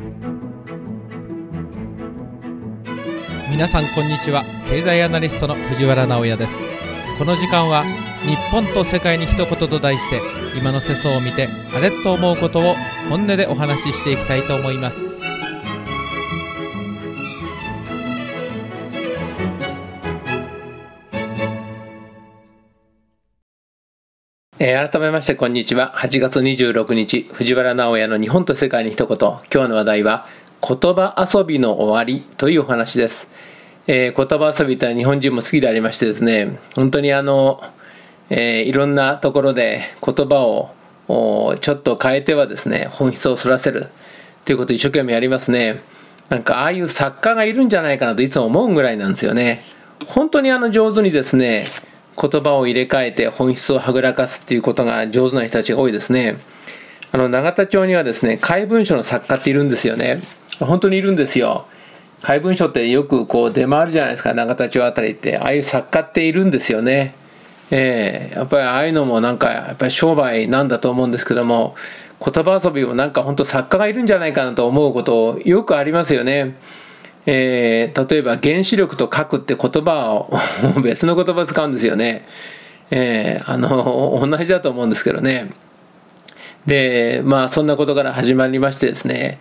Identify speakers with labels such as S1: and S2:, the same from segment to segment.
S1: 皆さんこんにちは。経済アナリストの藤原直也です。この時間は日本と世界に一言と題して、今の世相を見てあれと思うことを本音でお話ししていきたいと思います。
S2: 改めましてこんにちは。8月26日藤原直也の日本と世界に一言。今日の話題は言葉遊びの終わりというお話です。言葉遊びというのは日本人も好きでありましてですね、本当にいろんなところで言葉をちょっと変えてはですね、本質をそらせるということを一生懸命やりますね。なんかああいう作家がいるんじゃないかなといつも思うぐらいなんですよね。本当に上手にですね、言葉を入れ替えて本質をはぐらかすっていうことが上手な人たちが多いですね。永田町にはですね、怪文書の作家っているんですよね。本当にいるんですよ。怪文書ってよくこう出回るじゃないですか、永田町あたりって。ああいう作家っているんですよね。やっぱりああいうのもなんかやっぱり商売なんだと思うんですけども、言葉遊びもなんか本当作家がいるんじゃないかなと思うことよくありますよね。例えば原子力と核って言葉を別の言葉使うんですよね。同じだと思うんですけどね。でそんなことから始まりましてですね、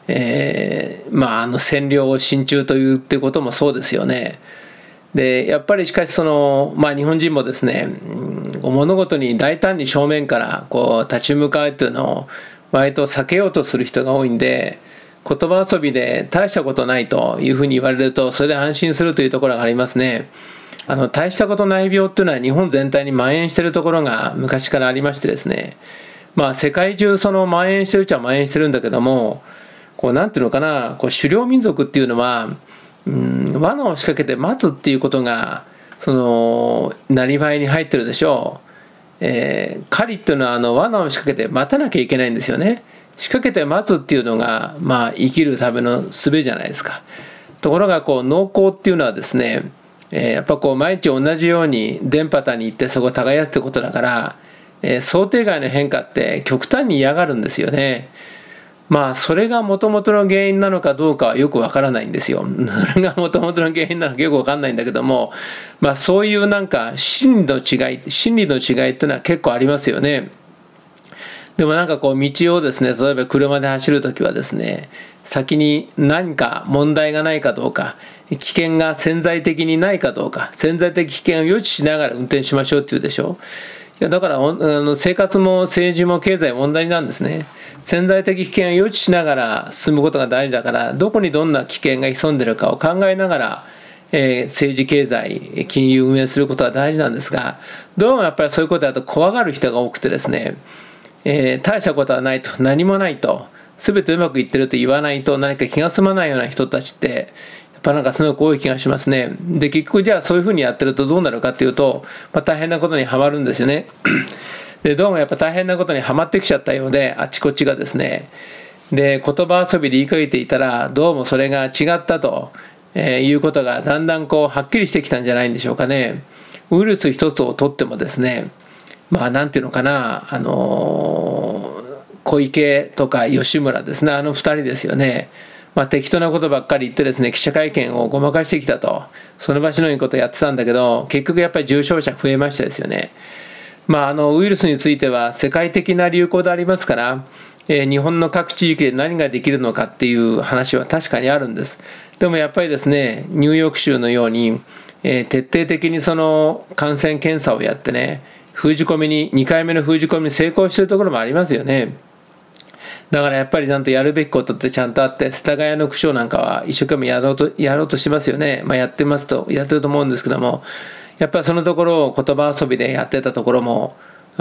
S2: 占領親中というってこともそうですよね。でやっぱりしかし日本人もですね、物事に大胆に正面からこう立ち向かうっていうのを割と避けようとする人が多いんで、言葉遊びで大したことないというふうに言われるとそれで安心するというところがありますね。大したことない病っていうのは日本全体に蔓延しているところが昔からありましてですね、世界中蔓延してるっちゃ蔓延してるんだけども、なんていうのかな、狩猟民族っていうのは罠を仕掛けて待つっていうことがなりわいに入ってるでしょう。狩りっていうのは罠を仕掛けて待たなきゃいけないんですよね。仕掛けて待つっていうのが生きるための術じゃないですか。ところが農耕っていうのはですね、やっぱ毎日同じように田畑に行ってそこを耕すってことだから、想定外の変化って極端に嫌がるんですよね。それがもともとの原因なのかどうかはよくわからないんですよ。それがもともとの原因なのかよくわかんないんだけども、そういうなんか心理の違いっていうのは結構ありますよね。でも道をですね、例えば車で走るときはですね、先に何か問題がないかどうか、危険が潜在的にないかどうか、潜在的危険を予知しながら運転しましょうっていうでしょ。だから生活も政治も経済も問題なんですね。潜在的危険を予知しながら進むことが大事だから、どこにどんな危険が潜んでいるかを考えながら、政治経済金融運営することは大事なんですが、どうもやっぱりそういうことだと怖がる人が多くてですね、大したことはないと、何もないと、全てうまくいってると言わないと何か気が済まないような人たちってやっぱすごく多い気がしますね。で結局じゃあそういうふうにやってるとどうなるかっていうと、大変なことにはまるんですよね。でどうもやっぱ大変なことにはまってきちゃったようで、あちこちがですね。で言葉遊びで言いかけていたらどうもそれが違ったと、いうことがだんだんはっきりしてきたんじゃないんでしょうかね。ウイルス一つをとってもですね、なんていうのかな、小池とか吉村ですね、2人ですよね。適当なことばっかり言ってですね、記者会見をごまかしてきたと、その場しのいいことをやってたんだけど、結局やっぱり重症者増えましたですよね。ウイルスについては世界的な流行でありますから、日本の各地域で何ができるのかっていう話は確かにあるんです。でもやっぱりですね、ニューヨーク州のように、徹底的に感染検査をやってね、2回目の封じ込めに成功しているところもありますよね。だからやっぱりちゃんとやるべきことってちゃんとあって、世田谷の区長なんかは一生懸命やろうとしますよね。やってると思うんですけども、やっぱりそのところを言葉遊びでやってたところも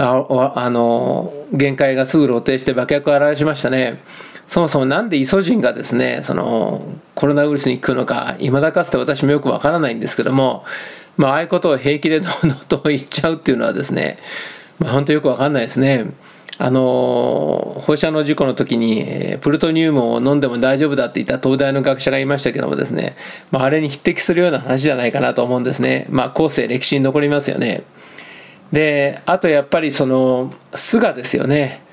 S2: 限界がすぐ露呈して馬脚を現しましたね。そもそもなんでイソジンがですね、コロナウイルスに効くのか未だかつて私もよくわからないんですけども、ああいうことを平気でどんどんと言っちゃうっていうのはですね、本当よくわかんないですね。放射能事故の時にプルトニウムを飲んでも大丈夫だって言った東大の学者がいましたけどもですね、あれに匹敵するような話じゃないかなと思うんですね。後世歴史に残りますよね。であとやっぱり巣がですよね。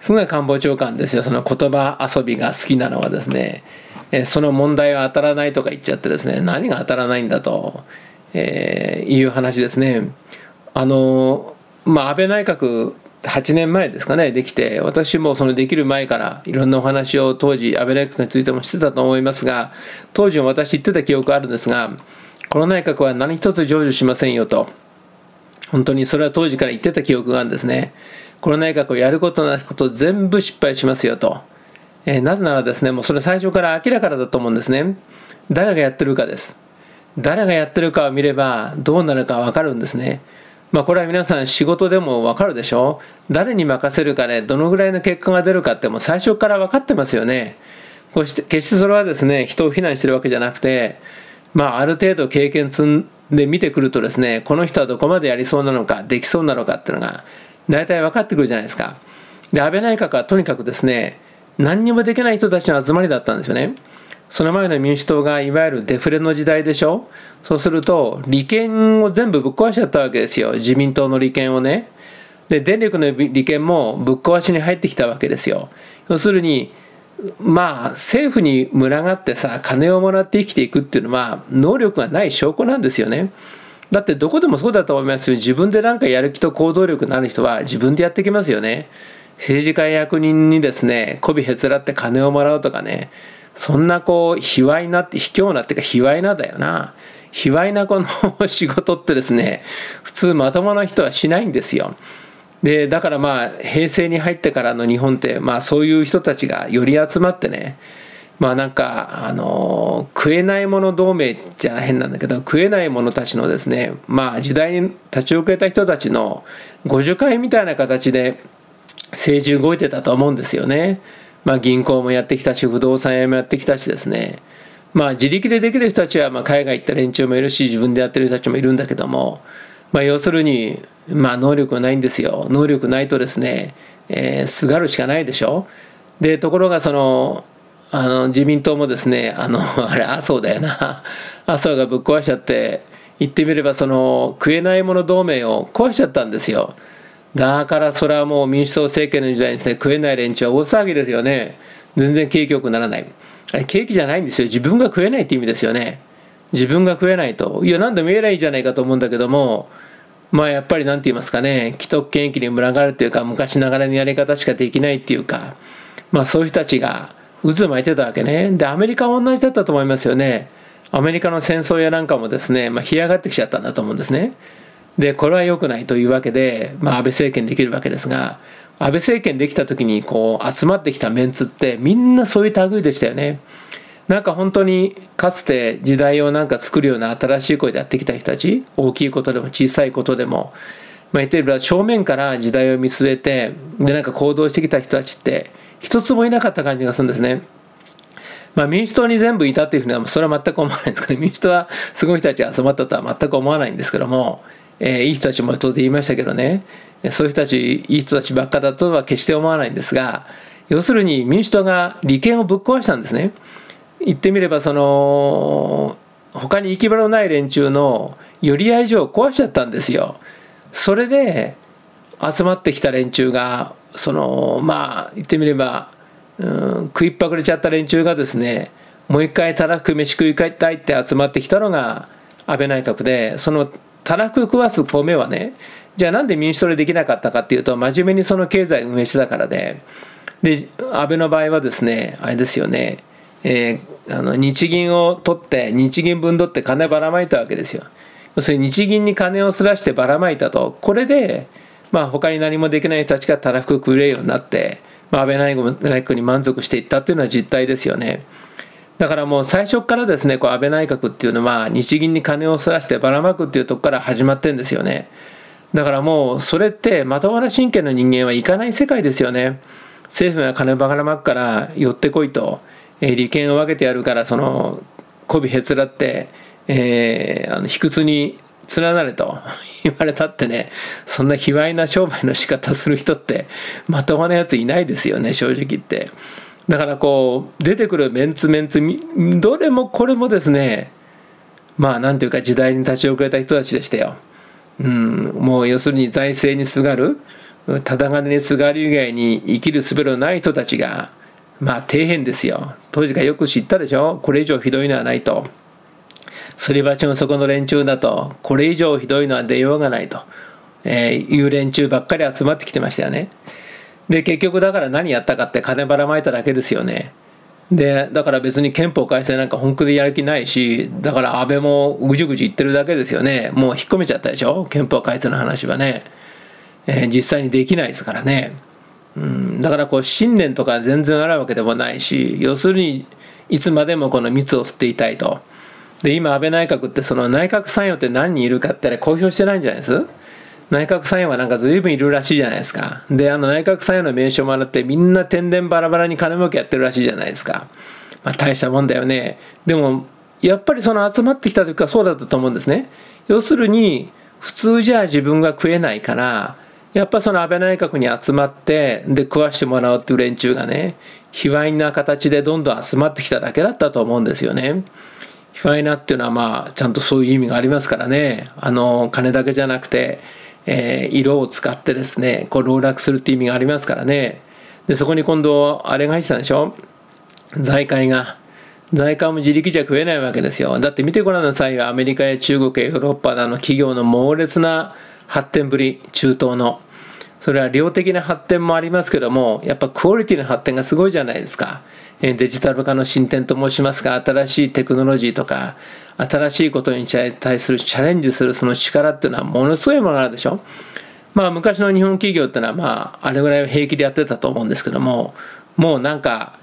S2: ごい官房長官ですよ。その言葉遊びが好きなのはですね、その問題は当たらないとか言っちゃってですね、何が当たらないんだと、いう話ですね。安倍内閣8年前ですかね、できて、私もそのできる前からいろんなお話を当時安倍内閣についてもしてたと思いますが、当時も私言ってた記憶があるんですが、この内閣は何一つ成就しませんよと、本当にそれは当時から言ってた記憶があるんですね。この内閣をやることなすこと全部失敗しますよと。なぜならですね、もうそれ最初から明らかだと思うんですね。誰がやってるかです。誰がやってるかを見ればどうなるか分かるんですね。これは皆さん仕事でも分かるでしょ。誰に任せるかでどのぐらいの結果が出るかってもう最初から分かってますよね。決してそれはですね、人を非難してるわけじゃなくて、ある程度経験積んで見てくるとですね、この人はどこまでやりそうなのか、できそうなのかっていうのが大体分かってくるじゃないですか。で、安倍内閣はとにかくですね、何にもできない人たちの集まりだったんですよね。その前の民主党がいわゆるデフレの時代でしょ。そうすると利権を全部ぶっ壊しちゃったわけですよ。自民党の利権をね。で、電力の利権もぶっ壊しに入ってきたわけですよ。要するに政府に群がってさ、金をもらって生きていくっていうのは能力がない証拠なんですよね。だってどこでもそうだと思いますよ。自分で何かやる気と行動力のある人は自分でやってきますよね。政治家や役人にですね、媚びへつらって金をもらうとかね、そんな卑猥なって卑怯なっていうか卑猥なだよな。卑猥なこの仕事ってですね、普通まともな人はしないんですよ。で、だから平成に入ってからの日本ってそういう人たちがより集まってね、食えないもの同盟じゃ変なんだけど、食えない者たちのですね、時代に立ち遅れた人たちの互助会みたいな形で政治動いてたと思うんですよね。銀行もやってきたし、不動産屋もやってきたしですね、自力でできる人たちは海外行った連中もいるし、自分でやってる人たちもいるんだけども、要するに能力がないんですよ。能力ないとですね、すがるしかないでしょ。で、ところが自民党もですね、あれ麻生だよな、麻生がぶっ壊しちゃって、言ってみれば食えないもの同盟を壊しちゃったんですよ。だからそれはもう民主党政権の時代にですね、食えない連中は大騒ぎですよね。全然景気良くならない。あれ景気じゃないんですよ。自分が食えないって意味ですよね。自分が食えないと、いや何でも言えないんじゃないかと思うんだけども、やっぱり何て言いますかね、既得権益に群がるというか、昔ながらのやり方しかできないっていうか、そういう人たちが渦巻いてたわけね。で、アメリカも同じだったと思いますよね。アメリカの戦争やなんかもですね、干上がってきちゃったんだと思うんですね。で、これは良くないというわけで、安倍政権できるわけですが、安倍政権できた時に集まってきたメンツってみんなそういう類でしたよね。本当にかつて時代を作るような新しい声でやってきた人たち、大きいことでも小さいことでも、言ってみれば正面から時代を見据えて、で行動してきた人たちって一つもいなかった感じがするんですね。民主党に全部いたっていうふうにはそれは全く思わないんですけど、民主党はすごい人たちが集まったとは全く思わないんですけども、いい人たちも当然言いましたけどね、そういう人たちいい人たちばっかだとは決して思わないんですが、要するに民主党が利権をぶっ壊したんですね。言ってみれば他に行き場のない連中の寄り合い所を壊しちゃったんですよ。それで集まってきた連中が言ってみれば、食いっぱぐれちゃった連中がですね、もう一回たらふく飯食いたいって集まってきたのが安倍内閣で、そのたらふく食わす米はね、じゃあなんで民主党でできなかったかっていうと、真面目に経済を運営してたからで、安倍の場合はですね、あれですよね、日銀を取って日銀分取って金ばらまいたわけですよ。要するに日銀に金をすらしてばらまいたと。これで他に何もできない人たちがたらふく食えるようになって、安倍内閣に満足していったっていうのは実態ですよね。だからもう最初からですね、安倍内閣っていうのは日銀に金をすらしてばらまくっていうところから始まってるんですよね。だからもうそれってまともな神経の人間はいかない世界ですよね。政府が金ばらまくから寄ってこいと、利権を分けてやるから媚びへつらって、卑屈に連なれと言われたってね、そんな卑猥な商売の仕方する人ってまともなやついないですよね、正直言って。だから出てくるメンツどれもこれもですね、なんていうか時代に立ち遅れた人たちでしたよ。もう要するに財政にすがるただ金にすがる以外に生きる術のない人たちがまあ底辺ですよ。当時からよく知ったでしょ。これ以上ひどいのはないと。すり鉢の底の連中だとこれ以上ひどいのは出ようがないと、いう連中ばっかり集まってきてましたよね。で結局だから何やったかって金ばらまいただけですよね。でだから別に憲法改正なんか本気でやる気ないし、だから安倍もぐじゅぐじ言ってるだけですよね。もう引っ込めちゃったでしょ、憲法改正の話はね。実際にできないですからね。だからこう信念とか全然あるわけでもないし、要するにいつまでもこの蜜を吸っていたいと。で今安倍内閣ってその内閣参与って何人いるかって公表してないんじゃないです。内閣参与はなんか随分いるらしいじゃないですか。で内閣参与の名称もらってみんな天然バラバラに金儲けやってるらしいじゃないですか。まあ大したもんだよね。でもやっぱりその集まってきた時はそうだったと思うんですね。要するに普通じゃ自分が食えないから、やっぱその安倍内閣に集まってで食わしてもらうっていう連中がね、卑猥な形でどんどん集まってきただけだったと思うんですよね。卑猥なっていうのはまあちゃんとそういう意味がありますからね。金だけじゃなくて、色を使ってですねこう籠絡するっていう意味がありますからね。でそこに今度あれが入ってたんでしょ、財界が。財界も自力じゃ食えないわけですよ。だって見てごらんなさいよ、アメリカや中国やヨーロッパの企業の猛烈な発展ぶり、中東の。それは量的な発展もありますけども、やっぱクオリティの発展がすごいじゃないですか。デジタル化の進展と申しますか、新しいテクノロジーとか新しいことに対するチャレンジするその力っていうのはものすごいものがあるでしょ。まあ昔の日本企業っていうのはまああれぐらいは平気でやってたと思うんですけども、もうなんか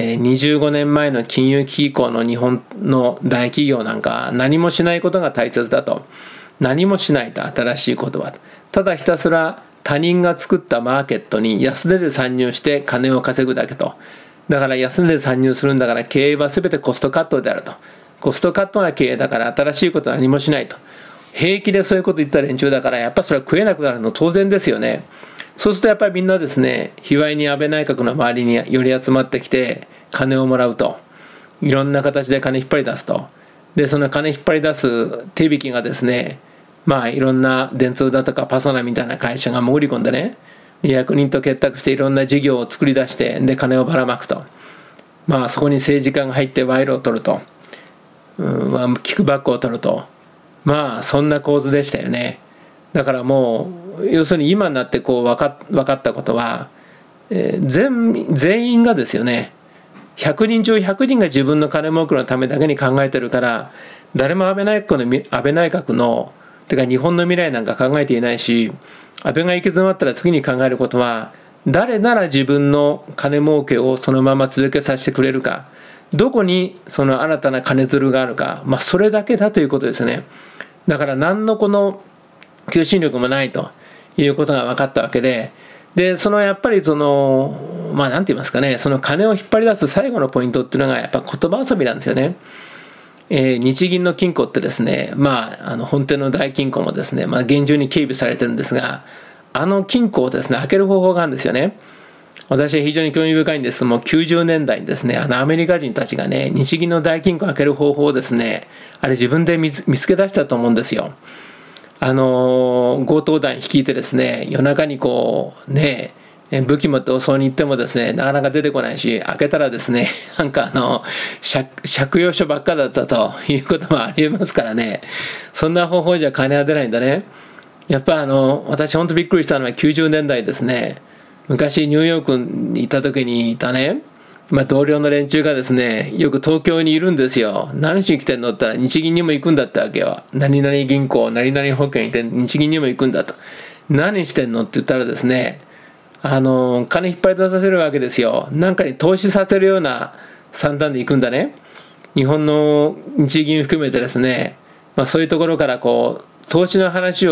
S2: 25年前の金融危機以降の日本の大企業なんか何もしないことが大切だと。何もしないと、新しいことはただひたすら他人が作ったマーケットに安値で参入して金を稼ぐだけと。だから安値で参入するんだから経営は全てコストカットであると。コストカットが経営だから新しいことは何もしないと。平気でそういうこと言った連中だからやっぱそれは食えなくなるの当然ですよね。そうするとやっぱりみんなですね、卑猥に安倍内閣の周りにより集まってきて金をもらうと。いろんな形で金引っ張り出すと。でその金引っ張り出す手引きがですね、まあいろんな電通だとかパソナみたいな会社が潜り込んでね、役人と結託していろんな事業を作り出してで金をばらまくと。まあそこに政治家が入って賄賂を取ると、キックバックを取ると。まあそんな構図でしたよね。だからもう要するに今になってこう分かったことは、全員がですよね、100人中100人が自分の金儲けのためだけに考えてるから、誰も安倍内閣のてか日本の未来なんか考えていないし、安倍が行き詰まったら次に考えることは、誰なら自分の金儲けをそのまま続けさせてくれるか、どこにその新たな金づるがあるか、まあそれだけだということですね。だから何のこの求心力もないということが分かったわけで、そのやっぱりそのまあ何て言いますかね、その金を引っ張り出す最後のポイントっていうのがやっぱ言葉遊びなんですよね。日銀の金庫ってですね、まあ本店の大金庫もですね、まあ厳重に警備されてるんですが、金庫をですね開ける方法があるんですよね。私は非常に興味深いんです。もう90年代にですね、アメリカ人たちがね、日銀の大金庫を開ける方法をですね、あれ自分で見つけ出したと思うんですよ。強盗団率いてですね、夜中にこうね、武器持って襲いに行ってもですね、なかなか出てこないし、開けたらですね、なんか借用書ばっかだったということもありえますからね。そんな方法じゃ金は出ないんだね。やっぱ私本当びっくりしたのは90年代ですね。昔ニューヨークにいた時にいたね、同僚の連中がですね、よく東京にいるんですよ。何しに来てんのって言ったら、日銀にも行くんだってわけよ。何々銀行、何々保険行って日銀にも行くんだと。何してんのって言ったらですね、金引っ張り出させるわけですよ。なんかに投資させるような算段で行くんだね。日本の日銀含めてですね、そういうところからこう投資を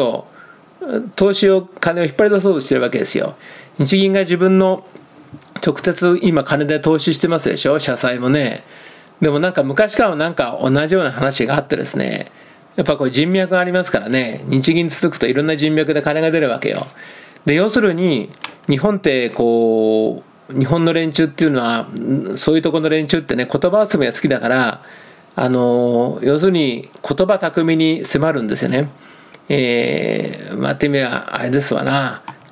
S2: 金を引っ張り出そうとしてるわけですよ。日銀が自分の直接今金で投資してますでしょ、社債もね。でもなんか昔からもなんか同じような話があってですね、やっぱこう人脈がありますからね、日銀続くといろんな人脈で金が出るわけよ。で要するに日本ってこう日本の連中っていうのはそういうところの連中ってね、言葉遊びが好きだから、要するに言葉巧みに迫るんですよね。ってみりゃあれですわな、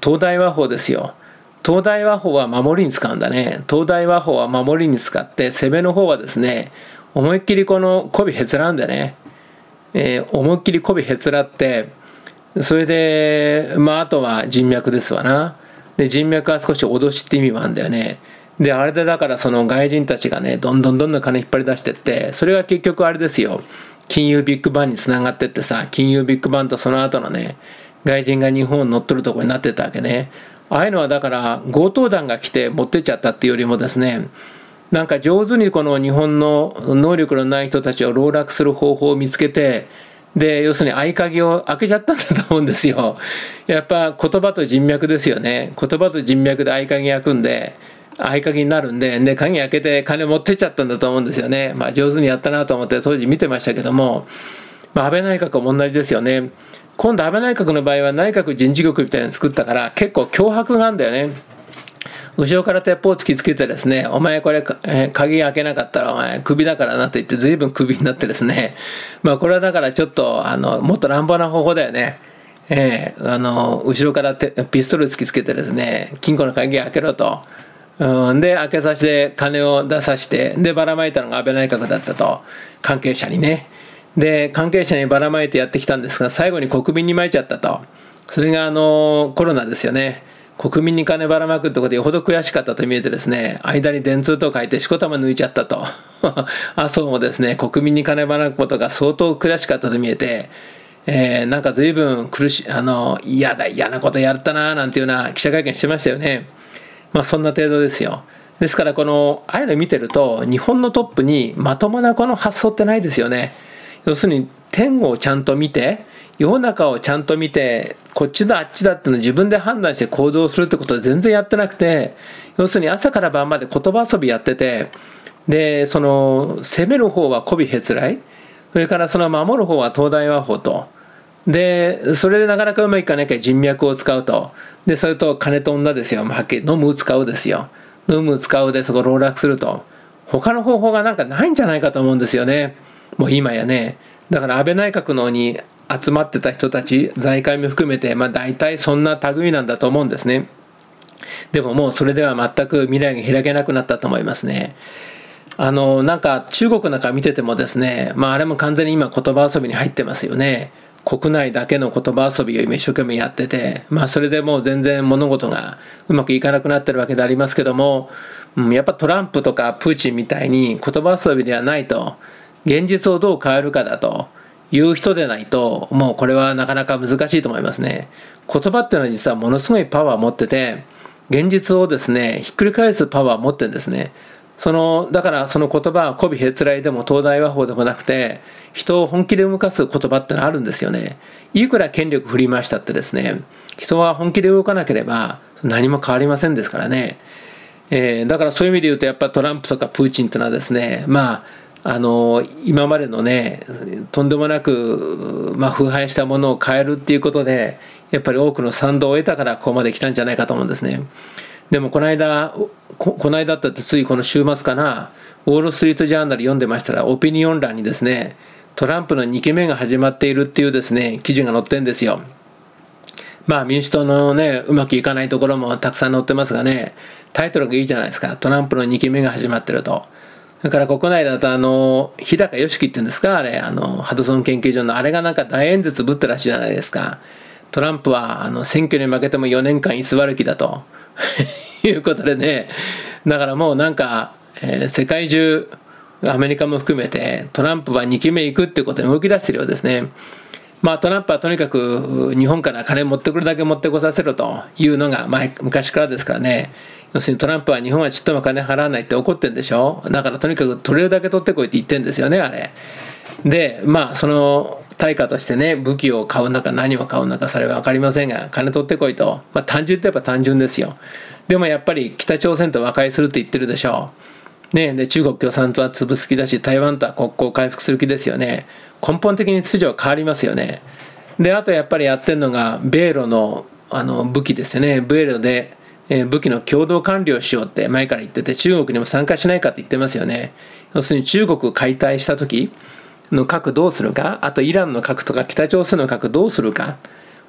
S2: 東大和法ですよ。東大和法は守りに使うんだね。東大和法は守りに使って、攻めの方はですね、思いっきりこの媚びへつらんでね、思いっきり媚びへつらって、それであとは人脈ですわな。で人脈は少し脅しって意味もあるんだよね。であれでだからその外人たちがねどんどん金引っ張り出してって、それが結局あれですよ、金融ビッグバンにつながってってさ、金融ビッグバンとその後のね外人が日本を乗っ取るところになってたわけね。ああいうのはだから強盗団が来て持ってっちゃったっていうよりもですね、なんか上手にこの日本の能力のない人たちを籠絡する方法を見つけて、で要するに合鍵を開けちゃったんだと思うんですよ。やっぱ言葉と人脈ですよね。言葉と人脈で合鍵開くんで、合鍵になるんで、鍵開けて金持ってっちゃったんだと思うんですよね。上手にやったなと思って当時見てましたけども、安倍内閣も同じですよね。今度安倍内閣の場合は内閣人事局みたいなの作ったから結構脅迫があるんだよね。後ろから鉄砲を突きつけてですね、お前これ鍵開けなかったらお前クビだからなと言って随分クビになってですね、これはだからちょっともっと乱暴な方法だよね。後ろからピストル突きつけてですね、金庫の鍵開けろと。で開けさせて金を出させて、でばらまいたのが安倍内閣だったと、関係者にね。で関係者にばらまいてやってきたんですが、最後に国民にまいちゃったと。それがコロナですよね。国民に金ばらまくってことでよほど悔しかったと見えてですね、間に電通と書いてしこたま抜いちゃったと麻生もですね国民に金ばらまくことが相当悔しかったと見えて、なんか随分嫌なことやったななんていうような記者会見してましたよね。そんな程度ですよ。ですからああいうの見てると日本のトップにまともなこの発想ってないですよね。要するに天をちゃんと見て、世の中をちゃんと見て、こっちだあっちだってのを自分で判断して行動するってことを全然やってなくて、要するに朝から晩まで言葉遊びやってて、で攻める方は媚びへつらい、それから守る方は東大和法と、でそれでなかなかうまくいかなきゃ人脈を使うと、でそれと金と女ですよ。はっきり飲む使うですよ。飲む使うでそこ籠絡すると、他の方法がなんかないんじゃないかと思うんですよね。もう今やね。だから安倍内閣のに集まってた人たち、財界も含めて大体そんな類なんだと思うんですね。でももうそれでは全く未来が開けなくなったと思いますね。なんか中国なんか見ててもですね、あれも完全に今言葉遊びに入ってますよね。国内だけの言葉遊びを今一生懸命やってて、それでもう全然物事がうまくいかなくなってるわけでありますけども、やっぱトランプとかプーチンみたいに言葉遊びではないと、現実をどう変えるかだという人でないと、もうこれはなかなか難しいと思いますね。言葉っていうのは実はものすごいパワーを持ってて、現実をですねひっくり返すパワーを持ってるんですね。だからその言葉は媚びへつらいでも東大和法でもなくて、人を本気で動かす言葉ってのはあるんですよね。いくら権力振り回したってですね、人は本気で動かなければ何も変わりませんですからね。だからそういう意味で言うとやっぱトランプとかプーチンというのはですね、今までのねとんでもなく、腐敗したものを変えるっていうことでやっぱり多くの賛同を得たからここまで来たんじゃないかと思うんですね。でもこの間だってついこの週末かな、ウォール・ストリート・ジャーナル読んでましたら、オピニオン欄にですねトランプの2期目が始まっているっていうですね記事が載ってるんですよ。民主党のねうまくいかないところもたくさん載ってますがね、タイトルがいいじゃないですか。トランプの2期目が始まってると。それから国内だと日高良樹っていうんですか、あれハドソン研究所のあれがなんか大演説ぶったらしいじゃないですか。トランプは選挙に負けても4年間居座る気だということでね、だからもうなんか、世界中アメリカも含めてトランプは2期目行くっていうことに動き出してるようですね。トランプはとにかく日本から金持ってくるだけ持ってこさせろというのが昔からですからね。要するにトランプは日本はちっとも金払わないって怒ってるんでしょ。だからとにかく取れるだけ取ってこいって言ってるんですよね、あれで。その対価としてね武器を買うのか何を買うのかそれは分かりませんが、金取ってこいと、単純って言えば単純ですよ。でもやっぱり北朝鮮と和解するって言ってるでしょう、で中国共産党は潰す気だし、台湾とは国交回復する気ですよね。根本的に秩序は変わりますよね。であとやっぱりやってるのが米ロの武器ですよね。米ロで武器の共同管理をしようって前から言ってて、中国にも参加しないかって言ってますよね。要するに中国解体した時の核どうするか、あとイランの核とか北朝鮮の核どうするか、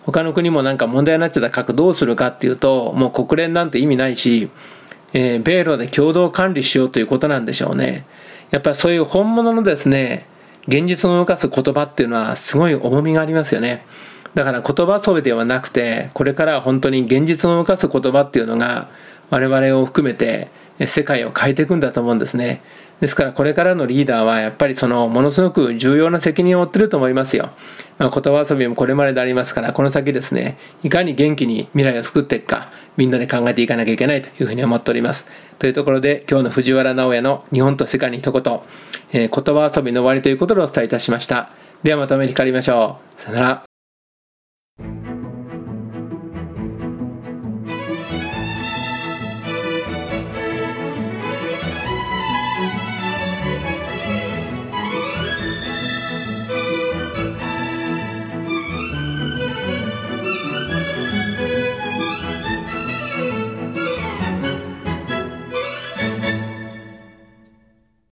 S2: 他の国もなんか問題になっちゃった核どうするかっていうと、もう国連なんて意味ないし、米ロで共同管理しようということなんでしょうね。やっぱりそういう本物のですね、現実を動かす言葉っていうのはすごい重みがありますよね。だから言葉遊びではなくて、これからは本当に現実を動かす言葉っていうのが我々を含めて世界を変えていくんだと思うんですね。ですからこれからのリーダーはやっぱりものすごく重要な責任を負っていると思いますよ。言葉遊びもこれまででありますから、この先ですね、いかに元気に未来を作っていくか、みんなで考えていかなきゃいけないというふうに思っております。というところで、今日の藤原直哉の日本と世界に一言、言葉遊びの終わりということでお伝えいたしました。ではまたお目にかかりましょう。さよなら。